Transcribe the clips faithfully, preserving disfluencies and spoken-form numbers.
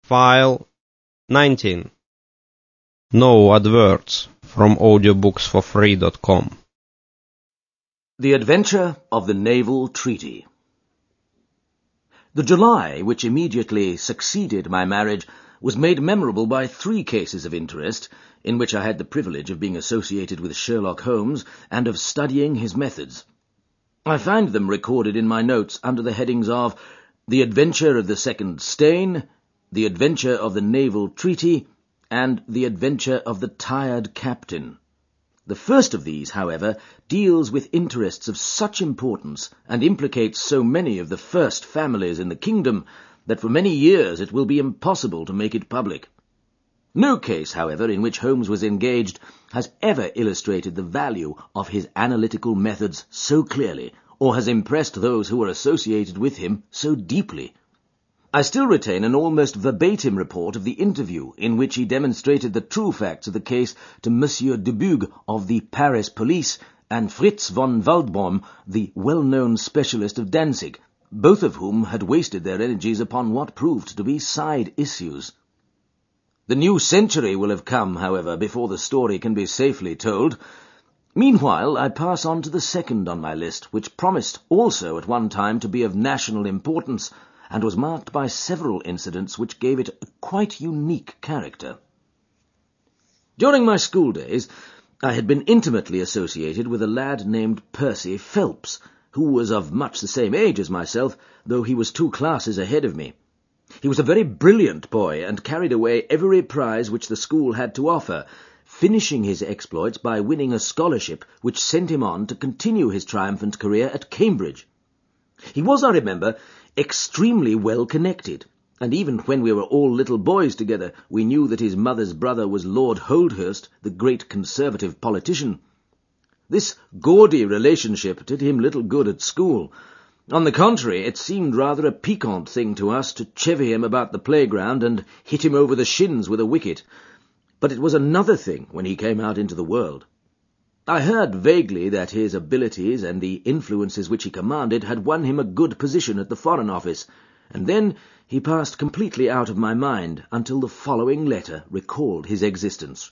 File nineteen. No adverts from audiobooks for free dot com. The Adventure of the Naval Treaty. The July which immediately succeeded my marriage was made memorable by three cases of interest, in which I had the privilege of being associated with Sherlock Holmes and of studying his methods. I find them recorded in my notes under the headings of The Adventure of the Second Stain, The Adventure of the Naval Treaty, and The Adventure of the Tired Captain. The first of these, however, deals with interests of such importance and implicates so many of the first families in the kingdom that for many years it will be impossible to make it public. No case, however, in which Holmes was engaged has ever illustrated the value of his analytical methods so clearly, or has impressed those who were associated with him so deeply. I still retain an almost verbatim report of the interview in which he demonstrated the true facts of the case to Monsieur Dubuque of the Paris police and Fritz von Waldbaum, the well-known specialist of Danzig, both of whom had wasted their energies upon what proved to be side issues. The new century will have come, however, before the story can be safely told. Meanwhile, I pass on to the second on my list, which promised also at one time to be of national importance, and was marked by several incidents which gave it a quite unique character. During my school days, I had been intimately associated with a lad named Percy Phelps, who was of much the same age as myself, though he was two classes ahead of me. He was a very brilliant boy, and carried away every prize which the school had to offer, finishing his exploits by winning a scholarship which sent him on to continue his triumphant career at Cambridge. He was, I remember, extremely well connected, and even when we were all little boys together, we knew that his mother's brother was Lord Holdhurst, the great Conservative politician. This gaudy relationship did him little good at school. On the contrary, it seemed rather a piquant thing to us to chivvy him about the playground and hit him over the shins with a wicket. But it was another thing when he came out into the world. I heard vaguely that his abilities and the influences which he commanded had won him a good position at the Foreign Office, and then he passed completely out of my mind until the following letter recalled his existence.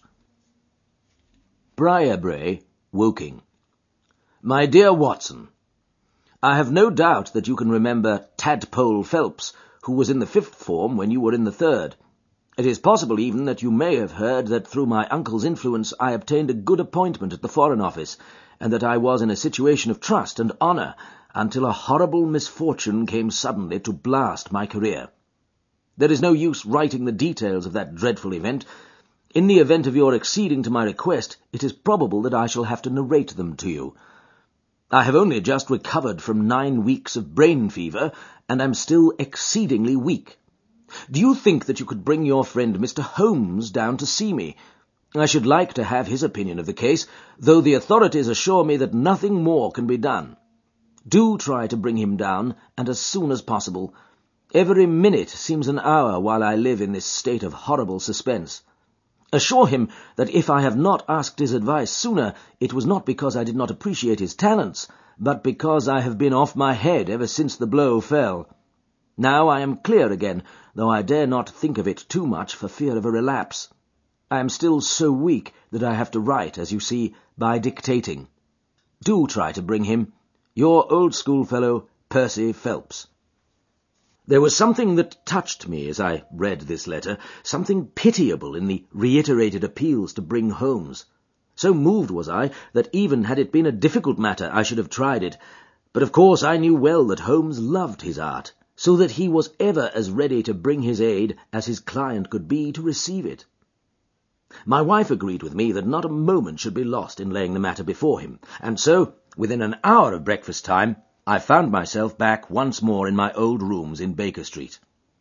Briarbrae, Woking. My dear Watson, I have no doubt that you can remember Tadpole Phelps, who was in the fifth form when you were in the third. It is possible even that you may have heard that through my uncle's influence I obtained a good appointment at the Foreign Office, and that I was in a situation of trust and honour until a horrible misfortune came suddenly to blast my career. There is no use writing the details of that dreadful event. In the event of your acceding to my request, it is probable that I shall have to narrate them to you. I have only just recovered from nine weeks of brain fever, and am still exceedingly weak. Do you think that you could bring your friend Mister Holmes down to see me? I should like to have his opinion of the case, though the authorities assure me that nothing more can be done. Do try to bring him down, and as soon as possible. Every minute seems an hour while I live in this state of horrible suspense. Assure him that if I have not asked his advice sooner, it was not because I did not appreciate his talents, but because I have been off my head ever since the blow fell. Now I am clear again, though I dare not think of it too much for fear of a relapse. I am still so weak that I have to write, as you see, by dictating. Do try to bring him. Your old schoolfellow, Percy Phelps. There was something that touched me as I read this letter, something pitiable in the reiterated appeals to bring Holmes. So moved was I that even had it been a difficult matter I should have tried it, but of course I knew well that Holmes loved his art, so that he was ever as ready to bring his aid as his client could be to receive it. My wife agreed with me that not a moment should be lost in laying the matter before him, and so, within an hour of breakfast time, I found myself back once more in my old rooms in Baker Street.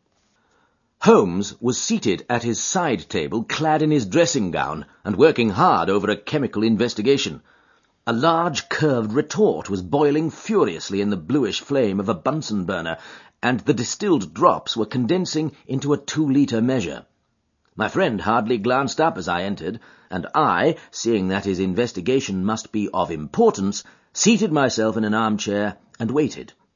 Holmes was seated at his side table, clad in his dressing gown, and working hard over a chemical investigation. A large curved retort was boiling furiously in the bluish flame of a Bunsen burner, and the distilled drops were condensing into a two-litre measure. My friend hardly glanced up as I entered, and I, seeing that his investigation must be of importance, seated myself in an armchair and waited.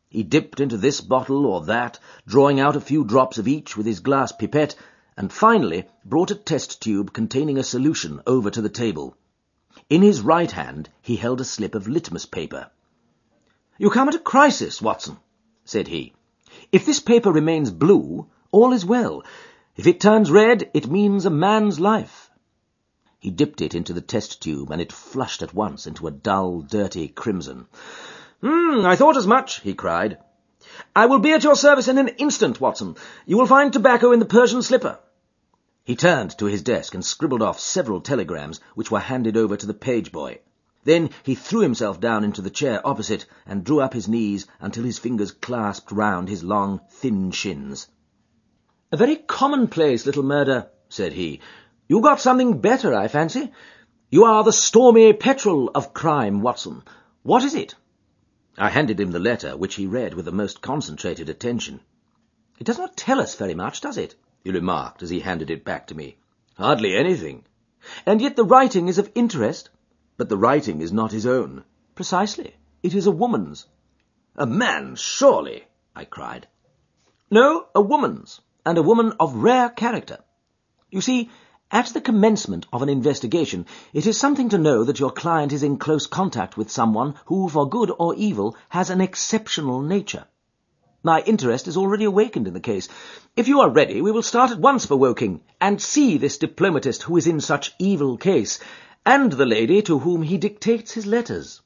He dipped into this bottle or that, drawing out a few drops of each with his glass pipette, and finally brought a test tube containing a solution over to the table. In his right hand he held a slip of litmus paper. "You come at a crisis, Watson," said he. "If this paper remains blue, all is well. If it turns red, it means a man's life." He dipped it into the test tube, and it flushed at once into a dull, dirty crimson. "Hmm, I thought as much," he cried. "I will be at your service in an instant, Watson. You will find tobacco in the Persian slipper." He turned to his desk and scribbled off several telegrams, which were handed over to the page boy. Then he threw himself down into the chair opposite and drew up his knees until his fingers clasped round his long, thin shins. "A very commonplace little murder," said he. "You got something better, I fancy. You are the stormy petrel of crime, Watson. What is it?" I handed him the letter, which he read with the most concentrated attention. "It does not tell us very much, does it?" he remarked as he handed it back to me. "Hardly anything." "And yet the writing is of interest." "But the writing is not his own." "Precisely. It is a woman's." "A man's, surely," I cried. "No, a woman's, and a woman of rare character. You see, at the commencement of an investigation, it is something to know that your client is in close contact with someone who, for good or evil, has an exceptional nature. My interest is already awakened in the case. If you are ready, we will start at once for Woking, and see this diplomatist who is in such evil case, and the lady to whom he dictates his letters."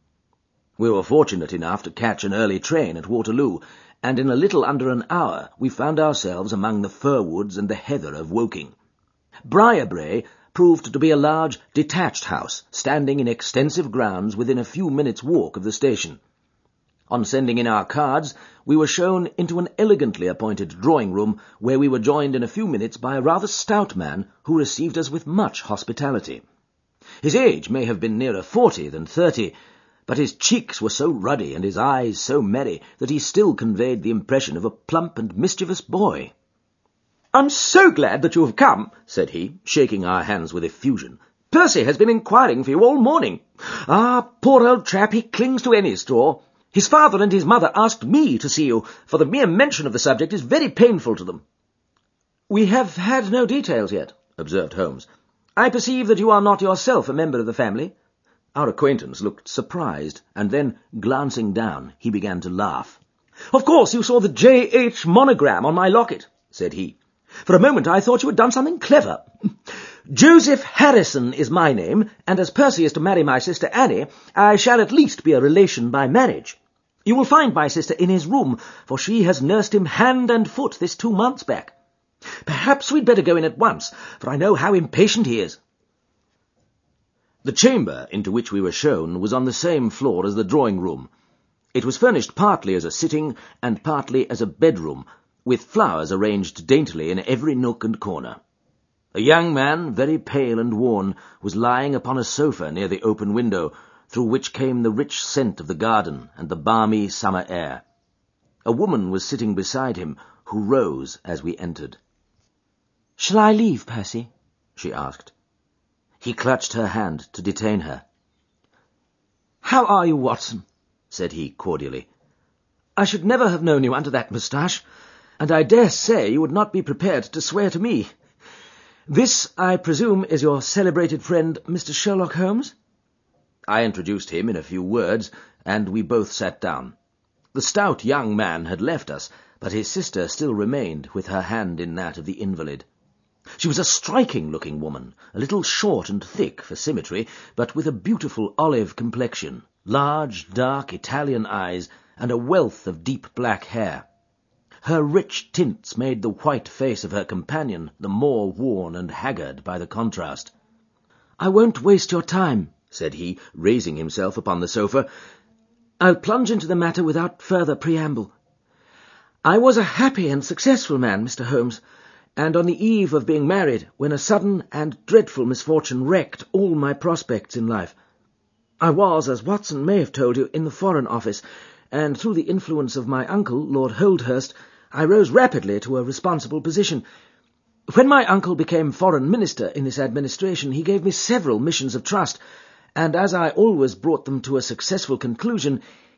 We were fortunate enough to catch an early train at Waterloo, and in a little under an hour we found ourselves among the fir woods and the heather of Woking. Briarbrae proved to be a large, detached house, standing in extensive grounds within a few minutes' walk of the station. On sending in our cards, we were shown into an elegantly appointed drawing-room, where we were joined in a few minutes by a rather stout man who received us with much hospitality. His age may have been nearer forty than thirty, but his cheeks were so ruddy and his eyes so merry that he still conveyed the impression of a plump and mischievous boy. "I'm so glad that you have come," said he, shaking our hands with effusion. "Percy has been inquiring for you all morning. Ah, poor old chap, he clings to any straw. His father and his mother asked me to see you, for the mere mention of the subject is very painful to them." "We have had no details yet," observed Holmes. "I perceive that you are not yourself a member of the family." Our acquaintance looked surprised, and then, glancing down, he began to laugh. "Of course you saw the J H monogram on my locket," said he. "For a moment I thought you had done something clever. Joseph Harrison is my name, and as Percy is to marry my sister Annie, I shall at least be a relation by marriage. You will find my sister in his room, for she has nursed him hand and foot this two months back. Perhaps we'd better go in at once, for I know how impatient he is." The chamber into which we were shown was on the same floor as the drawing-room. It was furnished partly as a sitting and partly as a bedroom, with flowers arranged daintily in every nook and corner. A young man, very pale and worn, was lying upon a sofa near the open window, through which came the rich scent of the garden and the balmy summer air. A woman was sitting beside him, who rose as we entered. "Shall I leave, Percy?" she asked. He clutched her hand to detain her. "How are you, Watson?" said he cordially. "I should never have known you under that moustache, and I dare say you would not be prepared to swear to me. This, I presume, is your celebrated friend, Mister Sherlock Holmes?" I introduced him in a few words, and we both sat down. The stout young man had left us, but his sister still remained, with her hand in that of the invalid. She was a striking-looking woman, a little short and thick for symmetry, but with a beautiful olive complexion, large, dark Italian eyes, and a wealth of deep black hair. Her rich tints made the white face of her companion the more worn and haggard by the contrast. "I won't waste your time," said he, raising himself upon the sofa. "I'll plunge into the matter without further preamble. I was a happy and successful man, Mister Holmes, and on the eve of being married when a sudden and dreadful misfortune wrecked all my prospects in life. I was, as Watson may have told you, in the Foreign Office, and through the influence of my uncle, Lord Holdhurst, I rose rapidly to a responsible position. When my uncle became Foreign Minister in this administration, he gave me several missions of trust, and as I always brought them to a successful conclusion,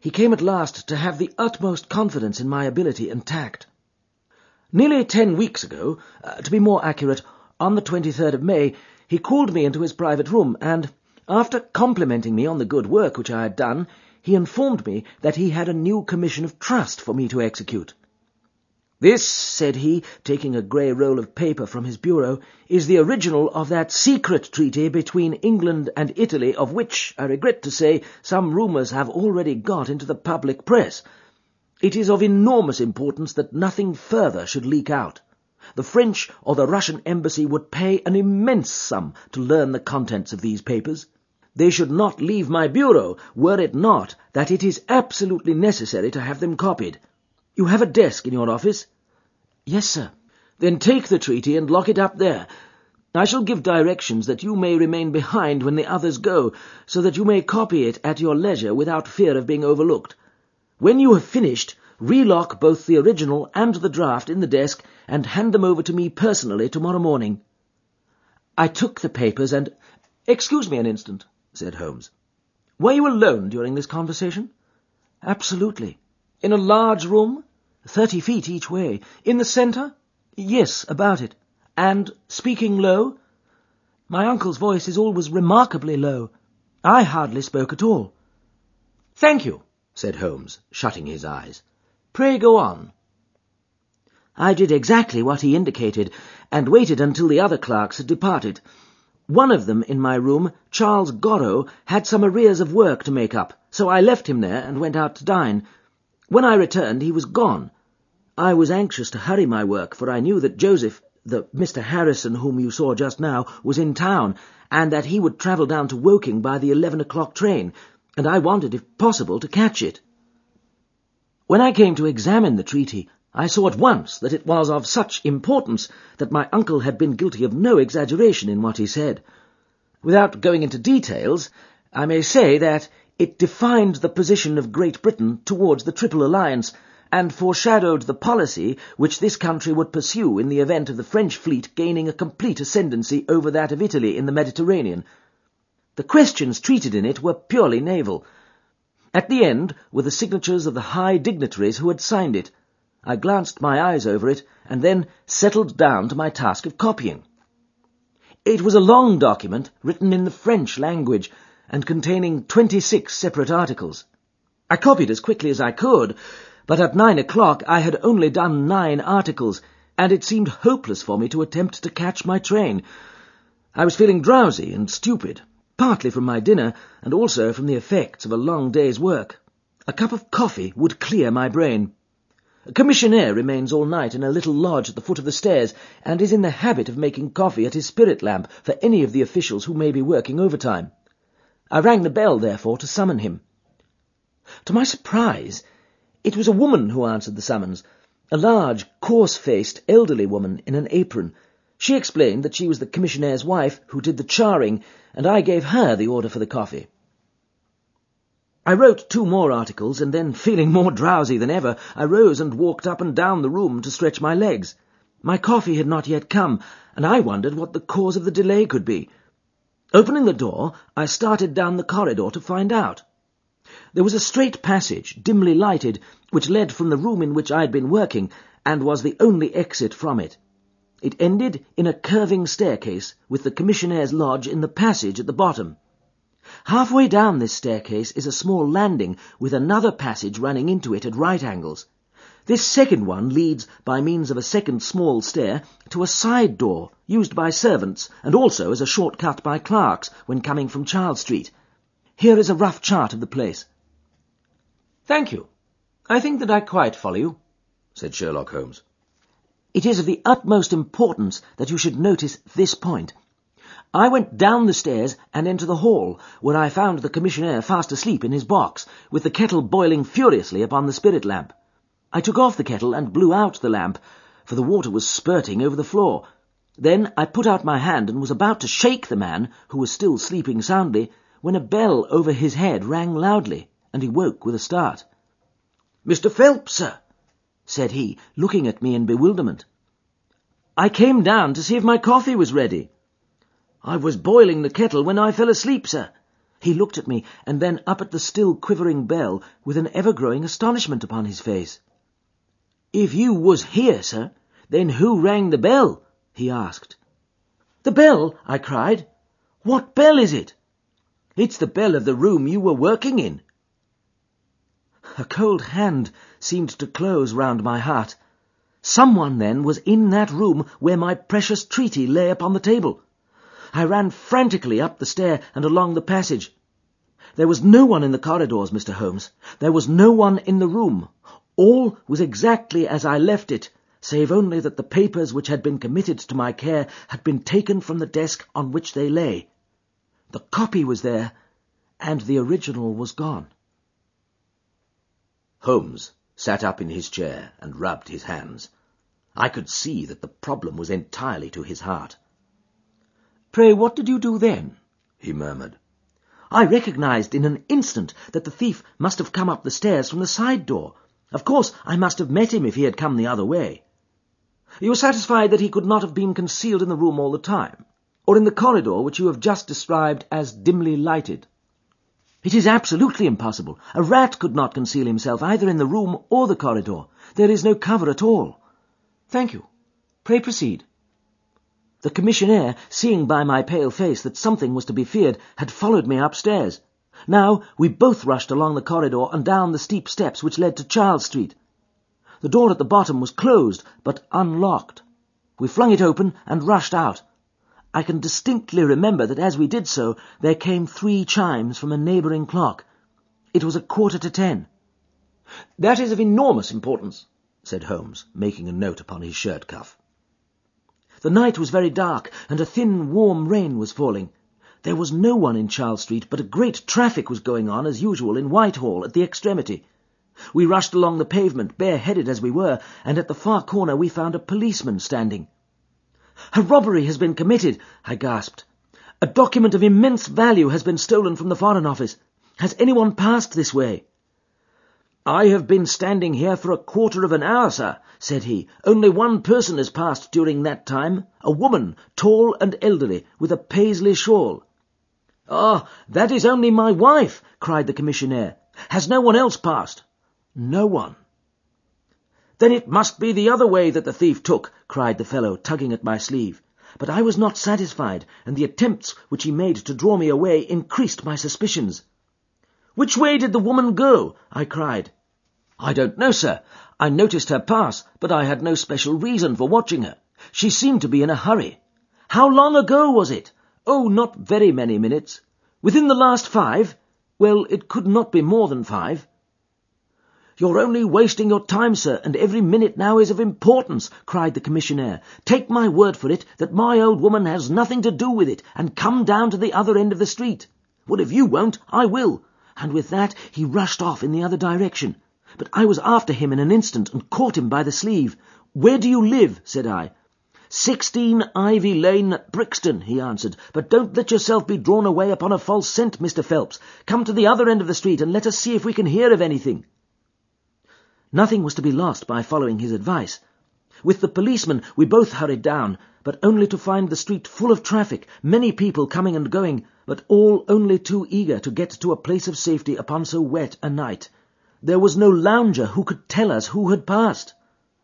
he came at last to have the utmost confidence in my ability and tact. Nearly ten weeks ago, uh, to be more accurate, on the twenty-third of May, he called me into his private room, and, after complimenting me on the good work which I had done, he informed me that he had a new commission of trust for me to execute. "This," said he, taking a grey roll of paper from his bureau, "is the original of that secret treaty between England and Italy, of which, I regret to say, some rumours have already got into the public press. It is of enormous importance that nothing further should leak out. The French or the Russian embassy would pay an immense sum to learn the contents of these papers. They should not leave my bureau, were it not that it is absolutely necessary to have them copied. You have a desk in your office?" "Yes, sir." "Then take the treaty and lock it up there. I shall give directions that you may remain behind when the others go, so that you may copy it at your leisure without fear of being overlooked. When you have finished, relock both the original and the draft in the desk and hand them over to me personally tomorrow morning." I took the papers and— "Excuse me an instant," said Holmes. "Were you alone during this conversation?" "Absolutely." "In a large room?" "Thirty feet each way." "In the centre?" "Yes, about it." "And speaking low?" "My uncle's voice is always remarkably low. I hardly spoke at all." "Thank you," said Holmes, shutting his eyes. "Pray go on." I did exactly what he indicated, and waited until the other clerks had departed. One of them in my room, Charles Gorrow, had some arrears of work to make up, so I left him there and went out to dine. When I returned, he was gone. I was anxious to hurry my work, for I knew that Joseph, the Mister Harrison whom you saw just now, was in town, and that he would travel down to Woking by the eleven o'clock train, and I wanted, if possible, to catch it. When I came to examine the treaty, I saw at once that it was of such importance that my uncle had been guilty of no exaggeration in what he said. Without going into details, I may say that it defined the position of Great Britain towards the Triple Alliance, and foreshadowed the policy which this country would pursue in the event of the French fleet gaining a complete ascendancy over that of Italy in the Mediterranean. The questions treated in it were purely naval. At the end were the signatures of the high dignitaries who had signed it. I glanced my eyes over it, and then settled down to my task of copying. It was a long document, written in the French language, and containing twenty-six separate articles. I copied as quickly as I could, but at nine o'clock I had only done nine articles, and it seemed hopeless for me to attempt to catch my train. I was feeling drowsy and stupid, partly from my dinner, and also from the effects of a long day's work. A cup of coffee would clear my brain. A commissionaire remains all night in a little lodge at the foot of the stairs, and is in the habit of making coffee at his spirit lamp for any of the officials who may be working overtime. I rang the bell, therefore, to summon him. To my surprise, it was a woman who answered the summons, a large, coarse-faced, elderly woman in an apron. She explained that she was the commissionnaire's wife who did the charring, and I gave her the order for the coffee. I wrote two more articles, and then, feeling more drowsy than ever, I rose and walked up and down the room to stretch my legs. My coffee had not yet come, and I wondered what the cause of the delay could be. Opening the door, I started down the corridor to find out. There was a straight passage, dimly lighted, which led from the room in which I had been working, and was the only exit from it. It ended in a curving staircase, with the commissionnaire's lodge in the passage at the bottom. Halfway down this staircase is a small landing, with another passage running into it at right angles. This second one leads, by means of a second small stair, to a side door, used by servants, and also as a short cut by clerks when coming from Charles Street. Here is a rough chart of the place. "Thank you. I think that I quite follow you," said Sherlock Holmes. "It is of the utmost importance that you should notice this point. I went down the stairs and into the hall, where I found the commissionaire fast asleep in his box, with the kettle boiling furiously upon the spirit lamp. I took off the kettle and blew out the lamp, for the water was spurting over the floor. Then I put out my hand and was about to shake the man, who was still sleeping soundly, when a bell over his head rang loudly, and he woke with a start. "Mister Phelps, sir," said he, looking at me in bewilderment. "I came down to see if my coffee was ready." "I was boiling the kettle when I fell asleep, sir. He looked at me, and then up at the still quivering bell, with an ever-growing astonishment upon his face. "If you was here, sir, then who rang the bell?" he asked. "The bell?" I cried. "What bell is it?" "It's the bell of the room you were working in." A cold hand seemed to close round my heart. Someone, then, was in that room where my precious treaty lay upon the table. I ran frantically up the stair and along the passage. There was no one in the corridors, Mister Holmes. There was no one in the room. All was exactly as I left it, save only that the papers which had been committed to my care had been taken from the desk on which they lay. The copy was there, and the original was gone. Holmes sat up in his chair and rubbed his hands. I could see that the problem was entirely to his heart. "Pray, what did you do then?" he murmured. "I recognized in an instant that the thief must have come up the stairs from the side door. Of course, I must have met him if he had come the other way." "You are satisfied that he could not have been concealed in the room all the time, or in the corridor which you have just described as dimly lighted?" "It is absolutely impossible. A rat could not conceal himself either in the room or the corridor. There is no cover at all." "Thank you. Pray proceed." The commissionaire, seeing by my pale face that something was to be feared, had followed me upstairs. Now we both rushed along the corridor and down the steep steps which led to Charles Street. The door at the bottom was closed, but unlocked. We flung it open and rushed out. I can distinctly remember that as we did so, there came three chimes from a neighbouring clock. It was a quarter to ten. "That is of enormous importance," said Holmes, making a note upon his shirt cuff. The night was very dark, and a thin, warm rain was falling. There was no one in Charles Street, but a great traffic was going on, as usual, in Whitehall, at the extremity. We rushed along the pavement, bareheaded as we were, and at the far corner we found a policeman standing. "A robbery has been committed," I gasped. "A document of immense value has been stolen from the Foreign Office. Has anyone passed this way?" "I have been standing here for a quarter of an hour, sir," said he. "Only one person has passed during that time, a woman, tall and elderly, with a Paisley shawl." "Ah, that is only my wife," cried the commissionaire. "Has no one else passed?" "No one." "Then it must be the other way that the thief took," cried the fellow, tugging at my sleeve. But I was not satisfied, and the attempts which he made to draw me away increased my suspicions. "Which way did the woman go?" I cried. "I don't know, sir. I noticed her pass, but I had no special reason for watching her. She seemed to be in a hurry." "How long ago was it?" "Oh, not very many minutes." "Within the last five?" "Well, it could not be more than five." "You're only wasting your time, sir, and every minute now is of importance," cried the commissionaire. "Take my word for it that my old woman has nothing to do with it, and come down to the other end of the street. Well, if you won't, I will." And with that he rushed off in the other direction. But I was after him in an instant and caught him by the sleeve. "Where do you live?" said I. Sixteen Ivy Lane, Brixton," he answered. "But don't let yourself be drawn away upon a false scent, Mister Phelps. Come to the other end of the street and let us see if we can hear of anything." Nothing was to be lost by following his advice. With the policeman we both hurried down, but only to find the street full of traffic, many people coming and going, but all only too eager to get to a place of safety upon so wet a night. There was no lounger who could tell us who had passed.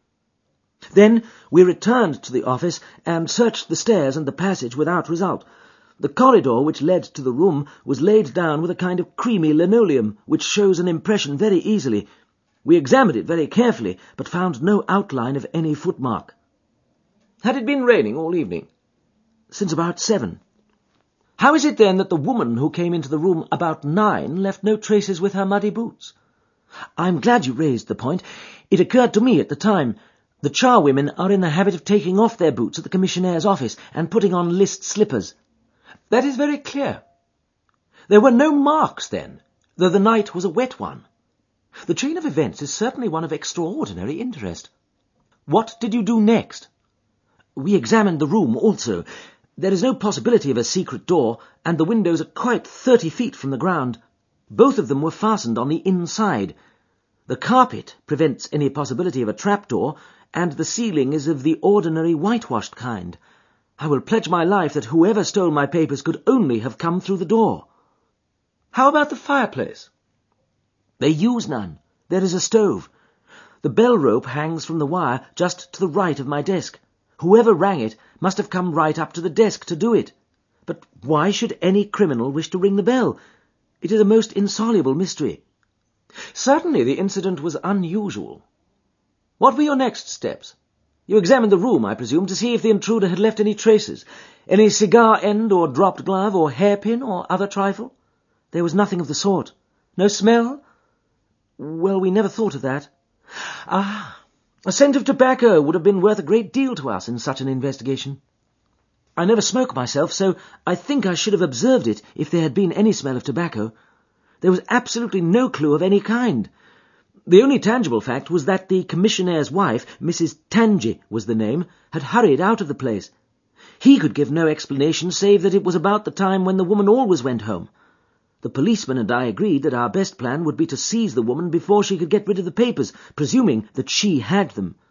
Then we returned to the office and searched the stairs and the passage without result. The corridor which led to the room was laid down with a kind of creamy linoleum, which shows an impression very easily. We examined it very carefully, but found no outline of any footmark. "Had it been raining all evening?" "Since about seven." "How is it then that the woman who came into the room about nine left no traces with her muddy boots?" "I'm glad you raised the point. It occurred to me at the time. The charwomen are in the habit of taking off their boots at the commissionnaire's office and putting on list slippers." "That is very clear. There were no marks then, though the night was a wet one. The chain of events is certainly one of extraordinary interest. What did you do next?" "We examined the room also. There is no possibility of a secret door, and the windows are quite thirty feet from the ground. Both of them were fastened on the inside. The carpet prevents any possibility of a trapdoor, and the ceiling is of the ordinary whitewashed kind. I will pledge my life that whoever stole my papers could only have come through the door." How about the fireplace? They use none. There is a stove. The bell rope hangs from the wire just to the right of my desk. Whoever rang it must have come right up to the desk to do it. But why should any criminal wish to ring the bell? It is a most insoluble mystery. Certainly the incident was unusual. What were your next steps? You examined the room, I presume, to see if the intruder had left any traces, any cigar end or dropped glove or hairpin or other trifle? There was nothing of the sort. No smell? Well, we never thought of that. Ah, a scent of tobacco would have been worth a great deal to us in such an investigation. I never smoke myself, so I think I should have observed it if there had been any smell of tobacco. There was absolutely no clue of any kind. The only tangible fact was that the commissionaire's wife, Missus Tangi was the name, had hurried out of the place. He could give no explanation save that it was about the time when the woman always went home. The policeman and I agreed that our best plan would be to seize the woman before she could get rid of the papers, presuming that she had them.